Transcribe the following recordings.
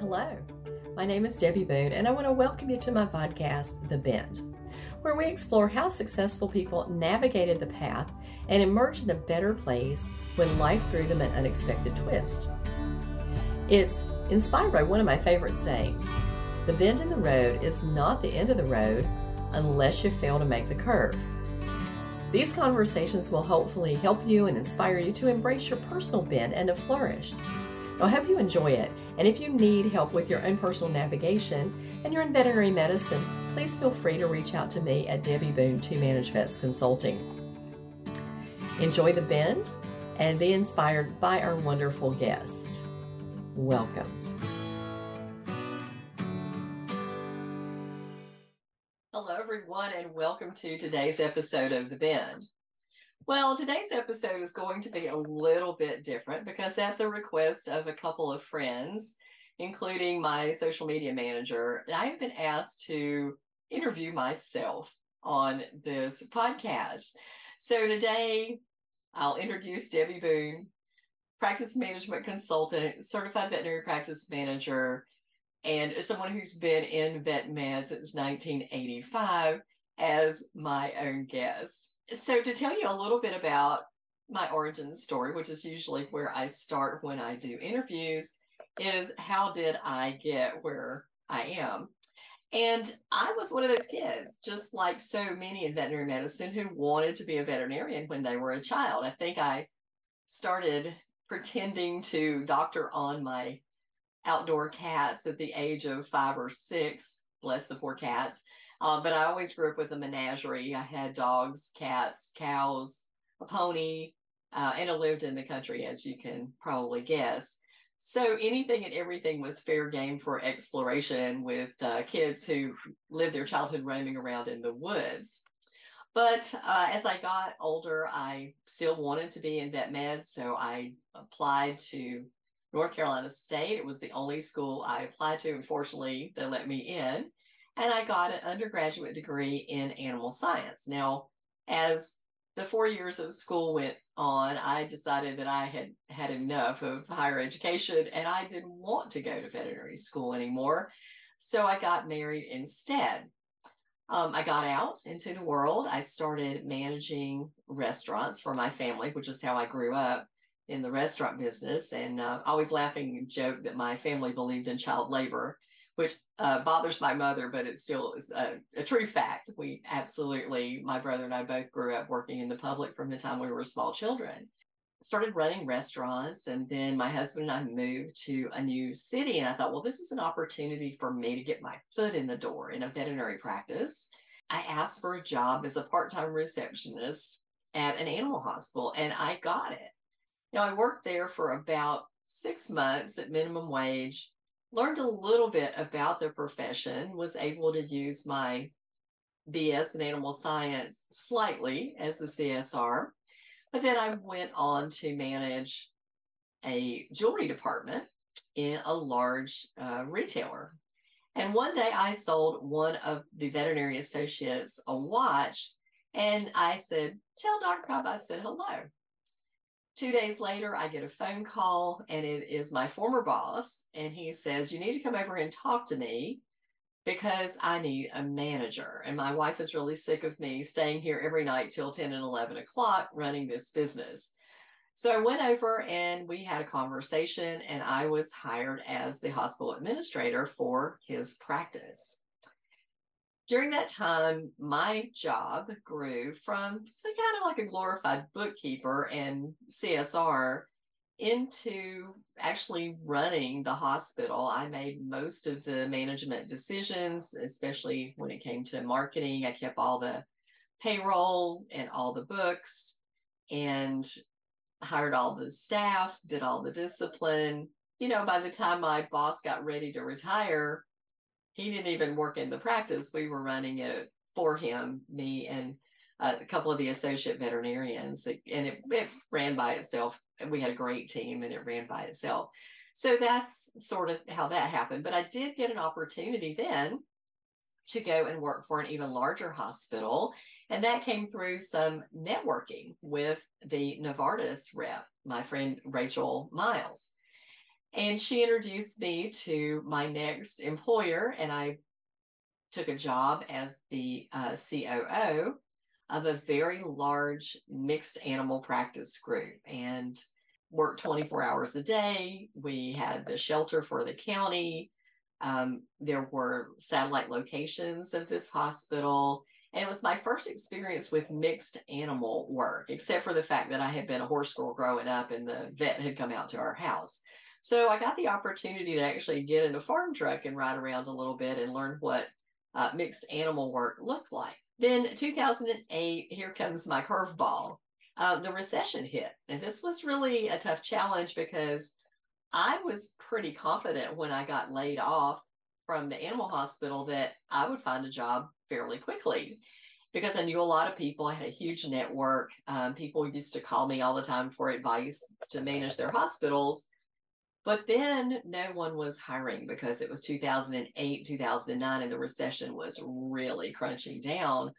Hello, my name is Debbie Boone, and I want to welcome you to my podcast, The Bend, where we explore how successful people navigated the path and emerged in a better place when life threw them an unexpected twist. It's inspired by one of my favorite sayings: the bend in the road is not the end of the road unless you fail to make the curve. These conversations will hopefully help you and inspire you to embrace your personal bend and to flourish. I hope you enjoy it, and if you need help with your own personal navigation and you're in veterinary medicine, please feel free to reach out to me at Debbie Boone 2Manage Vets Consulting. Enjoy the bend and be inspired by our wonderful guest. Welcome. Hello, everyone, and welcome to today's episode of The Bend. Well, today's episode is going to be a little bit different because at the request of a couple of friends, including my social media manager, I have been asked to interview myself on this podcast. So today I'll introduce Debbie Boone, practice management consultant, certified veterinary practice manager, and someone who's been in vet med since 1985 as my own guest. So to tell you a little bit about my origin story, which is usually where I start when I do interviews, is how did I get where I am? And I was one of those kids, just like so many in veterinary medicine, who wanted to be a veterinarian when they were a child. I think I started pretending to doctor on my outdoor cats at the age of 5 or 6, bless the poor cats. But I always grew up with a menagerie. I had dogs, cats, cows, a pony, and I lived in the country, as you can probably guess. So anything and everything was fair game for exploration with kids who lived their childhood roaming around in the woods. But as I got older, I still wanted to be in vet med, so I applied to North Carolina State. It was the only school I applied to. Unfortunately, they let me in. And I got an undergraduate degree in animal science. Now, as the 4 years of school went on, I decided that I had had enough of higher education and I didn't want to go to veterinary school anymore. So I got married instead. I got out into the world. I started managing restaurants for my family, which is how I grew up in the restaurant business. And I always laughing and joke that my family believed in child labor, which bothers my mother, but it still is a true fact. We absolutely, my brother and I both grew up working in the public from the time we were small children. Started running restaurants, and then my husband and I moved to a new city, and I thought, well, this is an opportunity for me to get my foot in the door in a veterinary practice. I asked for a job as a part-time receptionist at an animal hospital, and I got it. Now, I worked there for about 6 months at minimum wage, learned a little bit about the profession, was able to use my BS in animal science slightly as the CSR, but then I went on to manage a jewelry department in a large retailer. And one day I sold one of the veterinary associates a watch, and I said, tell Dr. Cobb I said hello. 2 days later, I get a phone call, and it is my former boss, and he says, you need to come over and talk to me because I need a manager. And my wife is really sick of me staying here every night till 10 and 11 o'clock running this business. So I went over and we had a conversation, and I was hired as the hospital administrator for his practice. During that time, my job grew from kind of like a glorified bookkeeper and CSR into actually running the hospital. I made most of the management decisions, especially when it came to marketing. I kept all the payroll and all the books and hired all the staff, did all the discipline. You know, by the time my boss got ready to retire, he didn't even work in the practice. We were running it for him, me and a couple of the associate veterinarians, and it ran by itself. We had a great team, and it ran by itself. So that's sort of how that happened. But I did get an opportunity then to go and work for an even larger hospital, and that came through some networking with the Novartis rep, my friend Rachel Miles. And she introduced me to my next employer, and I took a job as the COO of a very large mixed animal practice group and worked 24 hours a day. We had the shelter for the county. There were satellite locations of this hospital. And it was my first experience with mixed animal work, except for the fact that I had been a horse girl growing up and the vet had come out to our house. So I got the opportunity to actually get in a farm truck and ride around a little bit and learn what mixed animal work looked like. Then 2008, here comes my curveball. The recession hit. And this was really a tough challenge because I was pretty confident when I got laid off from the animal hospital that I would find a job fairly quickly because I knew a lot of people. I had a huge network. People used to call me all the time for advice to manage their hospitals. But then no one was hiring because it was 2008, 2009, and the recession was really crunching down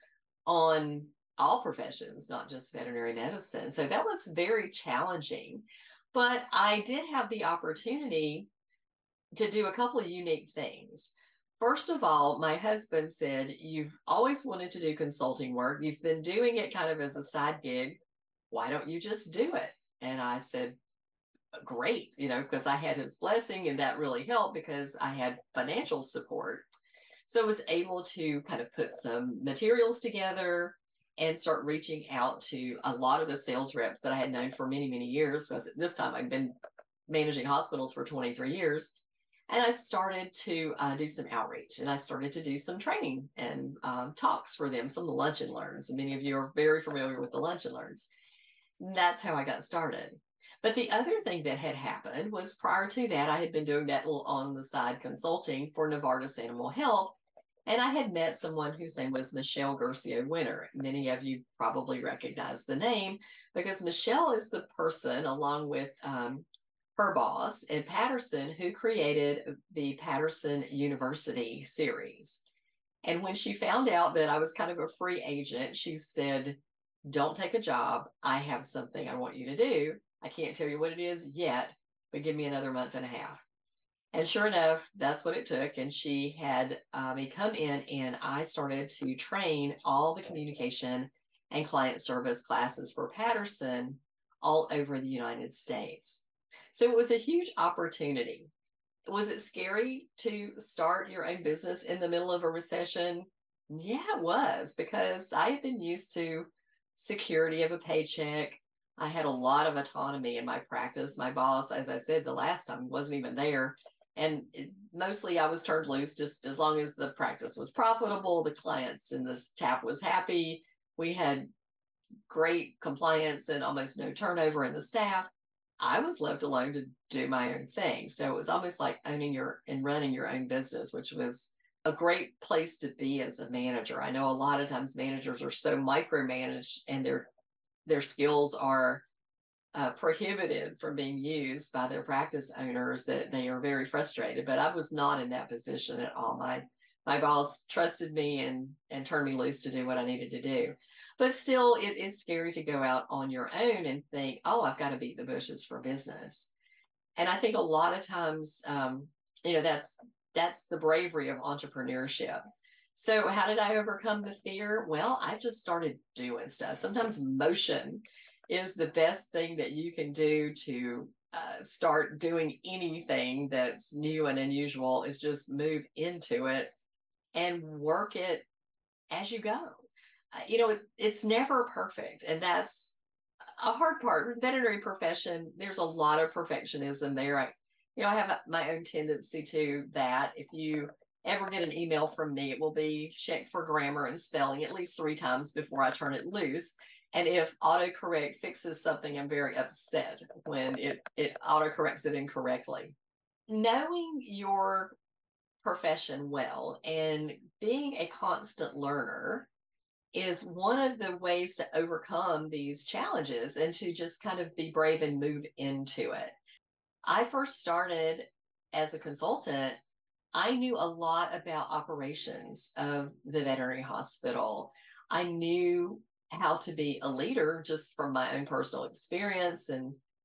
on all professions, not just veterinary medicine. So that was very challenging. But I did have the opportunity to do a couple of unique things. First of all, my husband said, "You've always wanted to do consulting work. You've been doing it kind of as a side gig. Why don't you just do it?" And I said, great, because I had his blessing and that really helped because I had financial support. So I was able to kind of put some materials together and start reaching out to a lot of the sales reps that I had known for many, many years, because at this time I'd been managing hospitals for 23 years. And I started to do some outreach, and I started to do some training and talks for them, some of the lunch and learns. And many of you are very familiar with the lunch and learns. And that's how I got started. But the other thing that had happened was prior to that, I had been doing that little on the side consulting for Novartis Animal Health. And I had met someone whose name was Michelle Garcia Winter. Many of you probably recognize the name because Michelle is the person, along with her boss, Ed Patterson, who created the Patterson University series. And when she found out that I was kind of a free agent, she said, "Don't take a job. I have something I want you to do. I can't tell you what it is yet, but give me another month and a half." And sure enough, that's what it took. And she had me come in, and I started to train all the communication and client service classes for Patterson all over the United States. So it was a huge opportunity. Was it scary to start your own business in the middle of a recession? Yeah, it was, because I had been used to security of a paycheck. I had a lot of autonomy in my practice. My boss, as I said the last time, wasn't even there. And mostly I was turned loose just as long as the practice was profitable, the clients and the staff was happy. We had great compliance and almost no turnover in the staff. I was left alone to do my own thing. So it was almost like owning and running your own business, which was a great place to be as a manager. I know a lot of times managers are so micromanaged and their skills are prohibited from being used by their practice owners that they are very frustrated. But I was not in that position at all. My boss trusted me and turned me loose to do what I needed to do. But still, it is scary to go out on your own and think, "Oh, I've got to beat the bushes for business." And I think a lot of times, that's the bravery of entrepreneurship. So how did I overcome the fear? Well, I just started doing stuff. Sometimes motion is the best thing that you can do to start doing anything that's new and unusual, is just move into it and work it as you go. It's never perfect. And that's a hard part. Veterinary profession, there's a lot of perfectionism there. I have my own tendency to that. If you ever get an email from me, it will be checked for grammar and spelling at least 3 times before I turn it loose. And if autocorrect fixes something, I'm very upset when it autocorrects it incorrectly. Knowing your profession well and being a constant learner is one of the ways to overcome these challenges and to just kind of be brave and move into it. I first started as a consultant. I knew a lot about operations of the veterinary hospital. I knew how to be a leader just from my own personal experience. And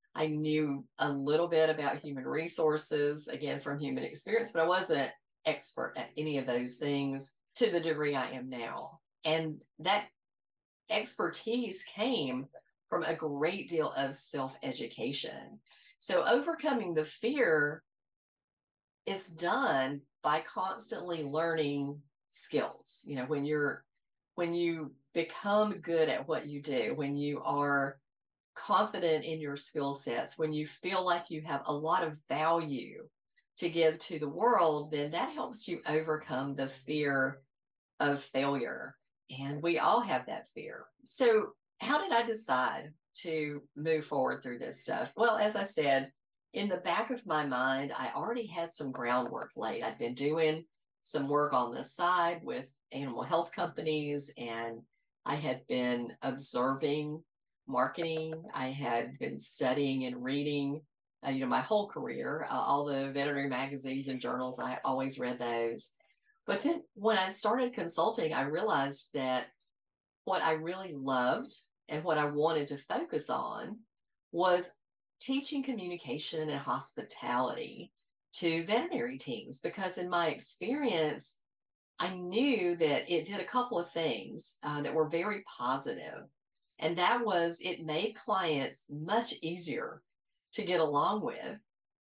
I knew a little bit about human resources, again, from human experience, but I wasn't expert at any of those things to the degree I am now. And that expertise came from a great deal of self-education. So overcoming the fear is done by constantly learning skills. When you become good at what you do, when you are confident in your skill sets, when you feel like you have a lot of value to give to the world, then that helps you overcome the fear of failure. And we all have that fear. So, how did I decide to move forward through this stuff? Well, as I said, in the back of my mind, I already had some groundwork laid. I'd been doing some work on the side with animal health companies, and I had been observing marketing. I had been studying and reading, my whole career, all the veterinary magazines and journals. I always read those. But then when I started consulting, I realized that what I really loved and what I wanted to focus on was teaching communication and hospitality to veterinary teams, because in my experience, I knew that it did a couple of things that were very positive. And that was, it made clients much easier to get along with.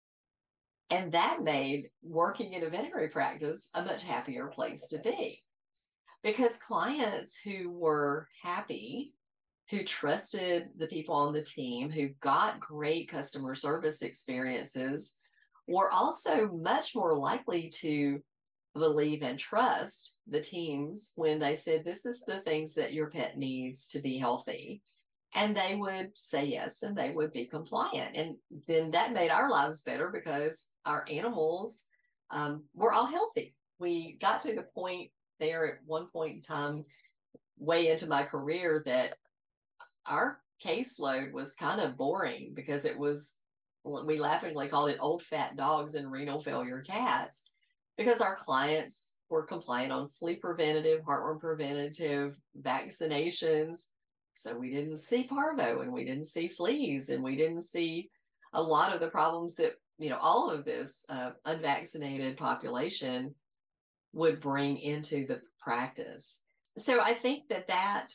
And that made working in a veterinary practice a much happier place to be, because clients who were happy, who trusted the people on the team, who got great customer service experiences, were also much more likely to believe and trust the teams when they said, this is the things that your pet needs to be healthy. And they would say yes, and they would be compliant. And then that made our lives better because our animals were all healthy. We got to the point there at one point in time, way into my career, that our caseload was kind of boring because it was, we laughingly called it old fat dogs and renal failure cats, because our clients were compliant on flea preventative, heartworm preventative, vaccinations. So we didn't see parvo, and we didn't see fleas, and we didn't see a lot of the problems that, all of this unvaccinated population would bring into the practice. So I think that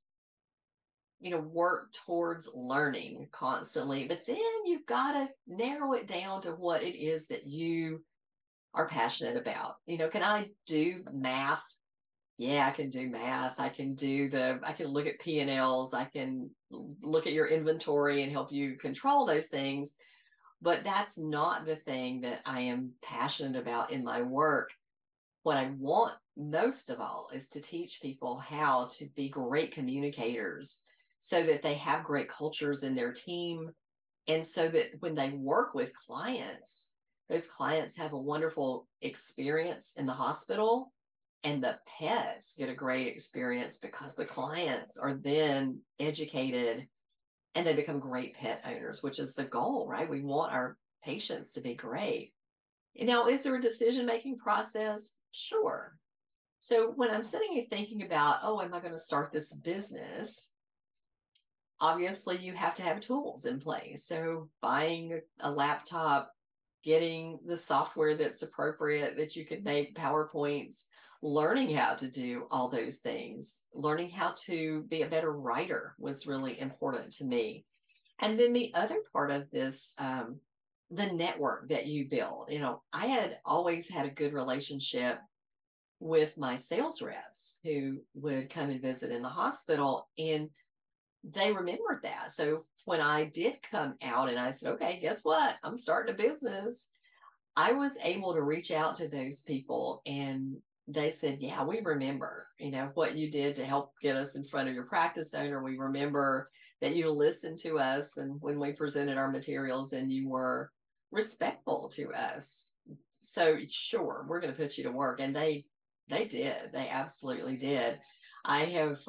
work towards learning constantly, but then you've got to narrow it down to what it is that you are passionate about. Can I do math? Yeah, I can do math. I can look at P&Ls. I can look at your inventory and help you control those things. But that's not the thing that I am passionate about in my work. What I want most of all is to teach people how to be great communicators, so that they have great cultures in their team. And so that when they work with clients, those clients have a wonderful experience in the hospital, and the pets get a great experience because the clients are then educated and they become great pet owners, which is the goal, right? We want our patients to be great. Now, is there a decision-making process? Sure. So when I'm sitting here thinking about, oh, am I going to start this business? Obviously, you have to have tools in place. So buying a laptop, getting the software that's appropriate, that you can make PowerPoints, learning how to do all those things, learning how to be a better writer was really important to me. And then the other part of this, the network that you build. I had always had a good relationship with my sales reps who would come and visit in the hospital, and they remembered that. So when I did come out and I said, okay, guess what? I'm starting a business, I was able to reach out to those people, and they said, yeah, we remember, what you did to help get us in front of your practice owner. We remember that you listened to us, and when we presented our materials, and you were respectful to us. So sure, we're going to put you to work. And they did. They absolutely did. I have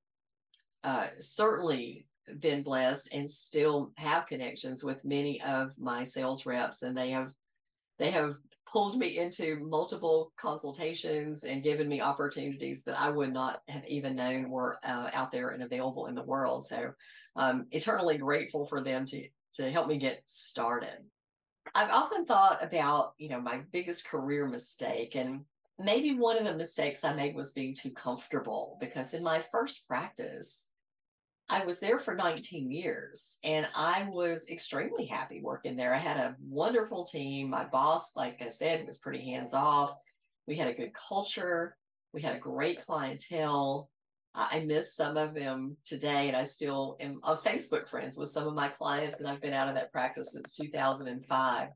certainly been blessed and still have connections with many of my sales reps, and they have pulled me into multiple consultations and given me opportunities that I would not have even known were out there and available in the world. So eternally grateful for them to help me get started. I've often thought about, my biggest career mistake, and maybe one of the mistakes I made was being too comfortable, because in my first practice, I was there for 19 years and I was extremely happy working there. I had a wonderful team. My boss, like I said, was pretty hands off. We had a good culture. We had a great clientele. I miss some of them today, and I still am on Facebook friends with some of my clients, and I've been out of that practice since 2005.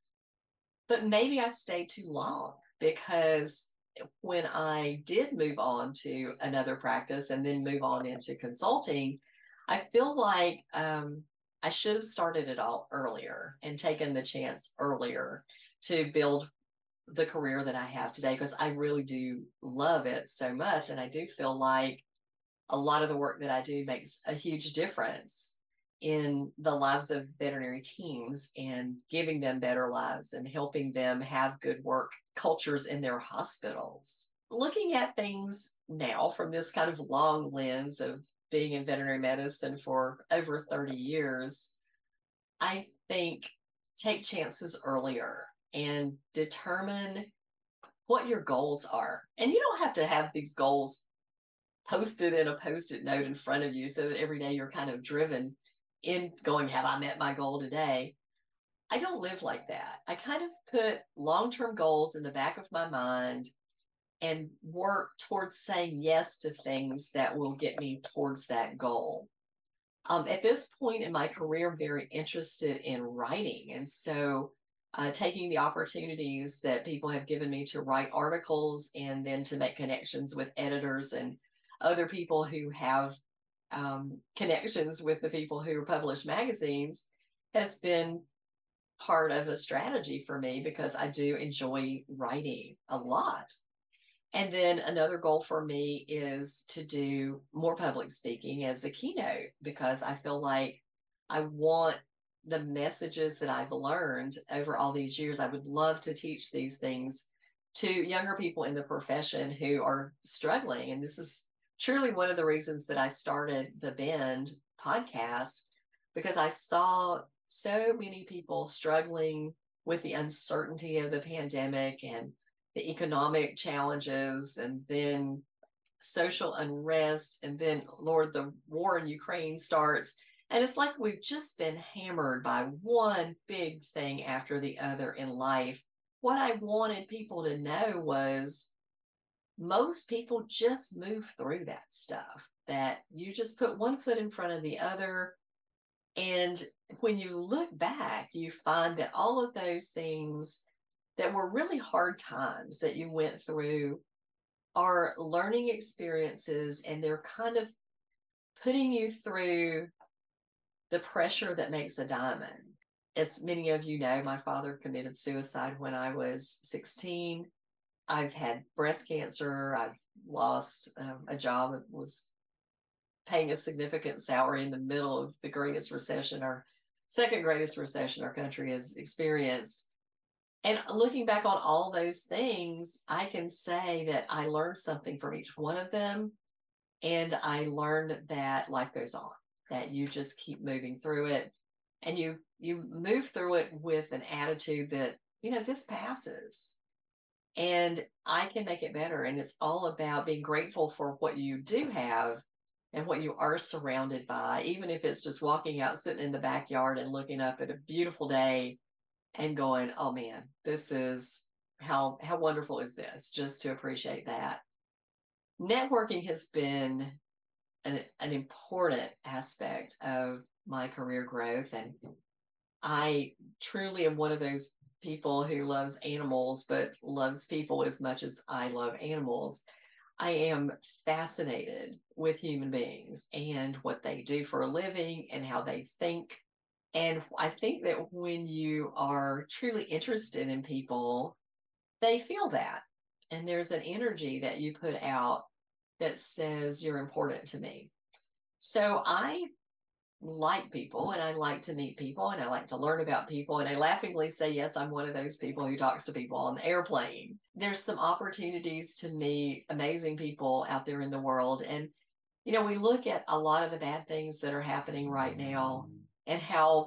But maybe I stayed too long, because when I did move on to another practice and then move on into consulting, I feel like I should have started it all earlier and taken the chance earlier to build the career that I have today, because I really do love it so much. And I do feel like a lot of the work that I do makes a huge difference in the lives of veterinary teams and giving them better lives and helping them have good work cultures in their hospitals. Looking at things now from this kind of long lens of being in veterinary medicine for over 30 years, I think take chances earlier and determine what your goals are. And you don't have to have these goals posted in a post-it note in front of you so that every day you're kind of driven in going, have I met my goal today? I don't live like that. I kind of put long-term goals in the back of my mind and work towards saying yes to things that will get me towards that goal. At this point in my career, I'm very interested in writing. And so taking the opportunities that people have given me to write articles and then to make connections with editors and other people who have connections with the people who publish magazines has been part of a strategy for me, because I do enjoy writing a lot. And then another goal for me is to do more public speaking as a keynote, because I feel like I want the messages that I've learned over all these years. I would love to teach these things to younger people in the profession who are struggling. And this is truly one of the reasons that I started the Bend podcast, because I saw so many people struggling with the uncertainty of the pandemic and the economic challenges, and then social unrest, and then, Lord, the war in Ukraine starts. And it's like we've just been hammered by one big thing after the other in life. What I wanted people to know was most people just move through that stuff, that you just put one foot in front of the other. And when you look back, you find that all of those things that were really hard times that you went through are learning experiences, and they're kind of putting you through the pressure that makes a diamond. As many of you know, my father committed suicide when I was 16. I've had breast cancer. I've lost a job that was paying a significant salary in the middle of the greatest recession, or second greatest recession our country has experienced. And looking back on all those things, I can say that I learned something from each one of them. And I learned that life goes on, that you just keep moving through it, and you move through it with an attitude that, this passes and I can make it better. And it's all about being grateful for what you do have and what you are surrounded by, even if it's just walking out, sitting in the backyard and looking up at a beautiful day and going, oh man, this is how wonderful is this, just to appreciate that. Networking has been an important aspect of my career growth. And I truly am one of those people who loves animals, but loves people as much as I love animals. I am fascinated with human beings and what they do for a living and how they think. And I think that when you are truly interested in people, they feel that. And there's an energy that you put out that says you're important to me. So I like people, and I like to meet people, and I like to learn about people. And I laughingly say, yes, I'm one of those people who talks to people on the airplane. There's some opportunities to meet amazing people out there in the world. And, we look at a lot of the bad things that are happening right now and how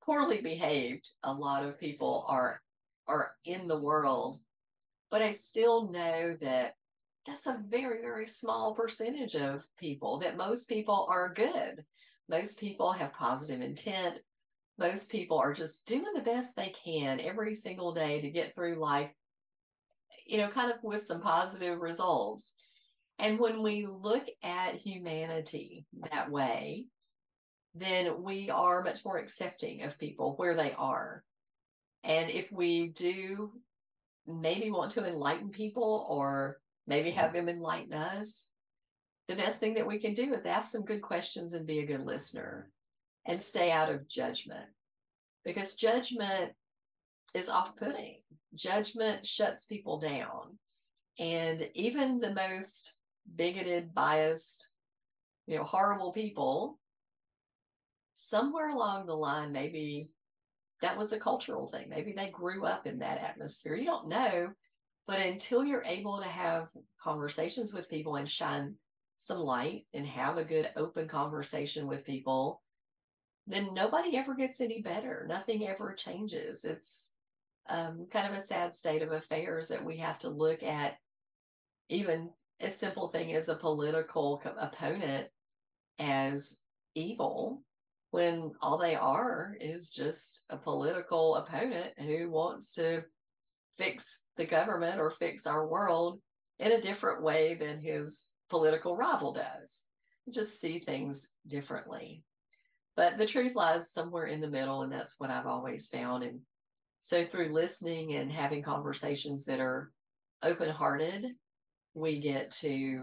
poorly behaved a lot of people are in the world, but I still know that that's a very, very small percentage of people, that most people are good. Most people have positive intent. Most people are just doing the best they can every single day to get through life, kind of with some positive results. And when we look at humanity that way, then we are much more accepting of people where they are. And if we do maybe want to enlighten people, or maybe have them enlighten us, the best thing that we can do is ask some good questions and be a good listener and stay out of judgment, because judgment is off-putting. Judgment shuts people down. And even the most bigoted, biased, horrible people, somewhere along the line, maybe that was a cultural thing. Maybe they grew up in that atmosphere. You don't know. But until you're able to have conversations with people and shine some light and have a good open conversation with people, then nobody ever gets any better. Nothing ever changes. It's kind of a sad state of affairs that we have to look at even a simple thing as a political opponent as evil, when all they are is just a political opponent who wants to fix the government or fix our world in a different way than his political rival does. You just see things differently. But the truth lies somewhere in the middle, and that's what I've always found. And so through listening and having conversations that are open-hearted, we get to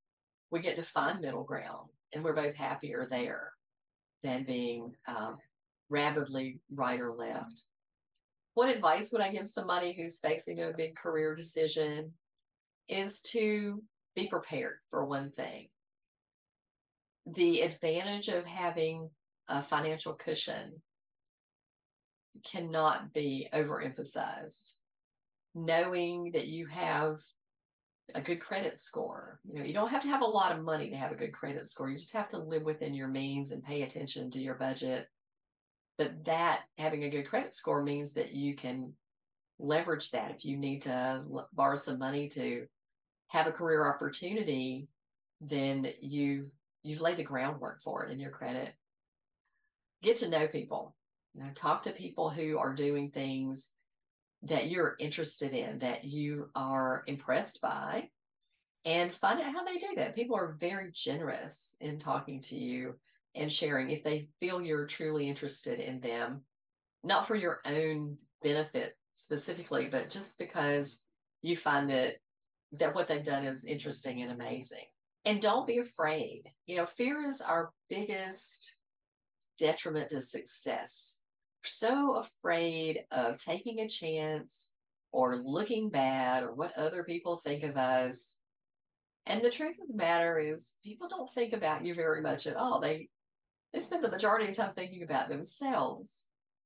find middle ground, and we're both happier there than being rabidly right or left. What advice would I give somebody who's facing a big career decision? Is to be prepared, for one thing. The advantage of having a financial cushion cannot be overemphasized. Knowing that you have a good credit score. You don't have to have a lot of money to have a good credit score. You just have to live within your means and pay attention to your budget. But that having a good credit score means that you can leverage that if you need to borrow some money to have a career opportunity. Then you've laid the groundwork for it in your credit. Get to know people. Talk to people who are doing things that you're interested in, that you are impressed by, and find out how they do that. People are very generous in talking to you and sharing if they feel you're truly interested in them, not for your own benefit specifically, but just because you find that what they've done is interesting and amazing. And don't be afraid. Fear is our biggest detriment to success. We're so afraid of taking a chance or looking bad or what other people think of us. And the truth of the matter is, people don't think about you very much at all. They spend the majority of the time thinking about themselves.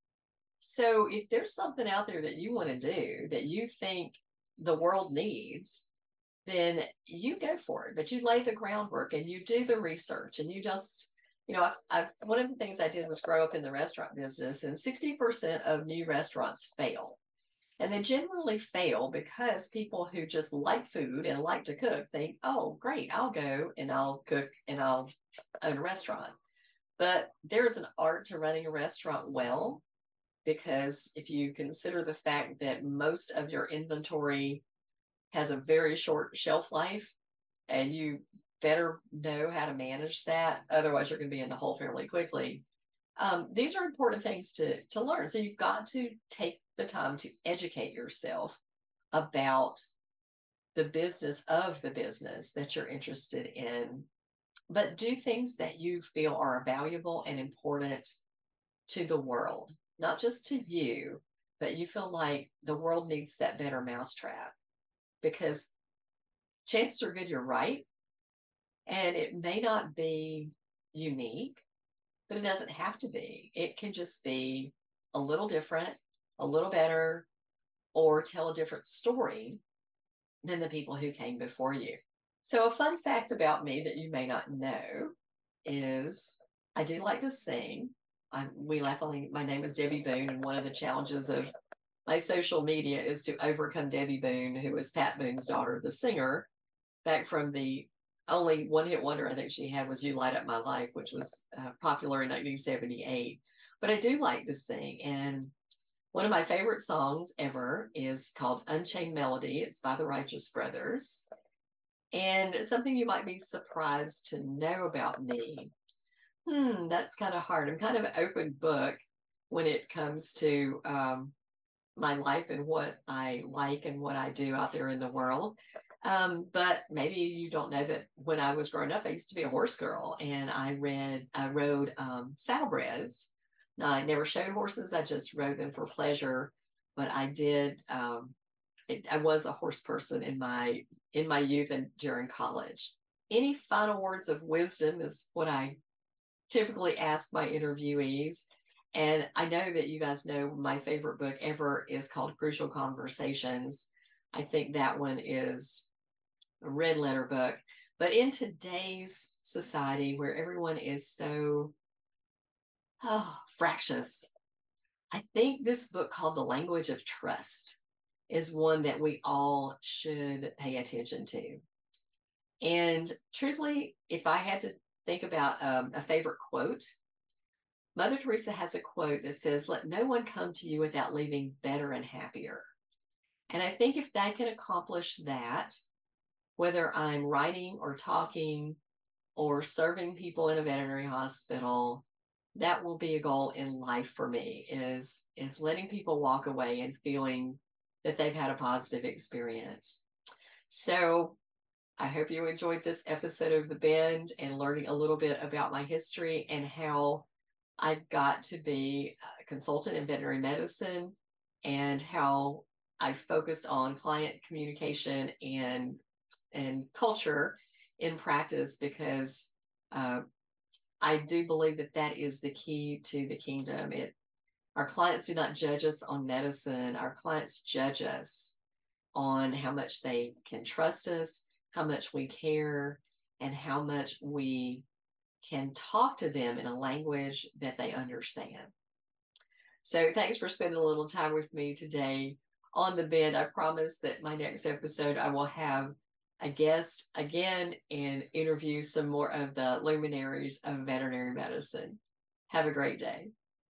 So if there's something out there that you want to do that you think the world needs, then you go for it. But you lay the groundwork and you do the research, and you just, one of the things I did was grow up in the restaurant business, and 60% of new restaurants fail. And they generally fail because people who just like food and like to cook think, oh, great, I'll go and I'll cook and I'll own a restaurant. But there's an art to running a restaurant well, because if you consider the fact that most of your inventory has a very short shelf life, and you better know how to manage that. Otherwise, you're going to be in the hole fairly quickly. These are important things to learn. So you've got to take the time to educate yourself about the business of the business that you're interested in, but do things that you feel are valuable and important to the world, not just to you, but you feel like the world needs that better mousetrap, because chances are good you're right. And it may not be unique, but it doesn't have to be. It can just be a little different, a little better, or tell a different story than the people who came before you. So a fun fact about me that you may not know is I do like to sing. we laugh only. My name is Debbie Boone, and one of the challenges of my social media is to overcome Debbie Boone, who is Pat Boone's daughter, the singer, back from the only one-hit wonder I think she had was "You Light Up My Life," which was popular in 1978. But I do like to sing, and one of my favorite songs ever is called "Unchained Melody." It's by the Righteous Brothers. And something you might be surprised to know about me. That's kind of hard. I'm kind of an open book when it comes to my life and what I like and what I do out there in the world. But maybe you don't know that when I was growing up, I used to be a horse girl, and I rode saddlebreds. Now, I never showed horses; I just rode them for pleasure. But I did. I was a horse person in my youth and during college. Any final words of wisdom is what I typically ask my interviewees. And I know that you guys know my favorite book ever is called Crucial Conversations. I think that one is a red letter book. But in today's society where everyone is so fractious, I think this book called The Language of Trust is one that we all should pay attention to. And truthfully, if I had to think about a favorite quote, Mother Teresa has a quote that says, "Let no one come to you without leaving better and happier." And I think if that can accomplish that, whether I'm writing or talking or serving people in a veterinary hospital, that will be a goal in life for me, is letting people walk away and feeling that they've had a positive experience. So I hope you enjoyed this episode of The Bend and learning a little bit about my history and how I got to be a consultant in veterinary medicine, and how I focused on client communication and culture in practice, because I do believe that that is the key to the kingdom. Our clients do not judge us on medicine. Our clients judge us on how much they can trust us, how much we care, and how much we can talk to them in a language that they understand. So thanks for spending a little time with me today on The Bend. I promise that my next episode, I will have a guest again and interview some more of the luminaries of veterinary medicine. Have a great day.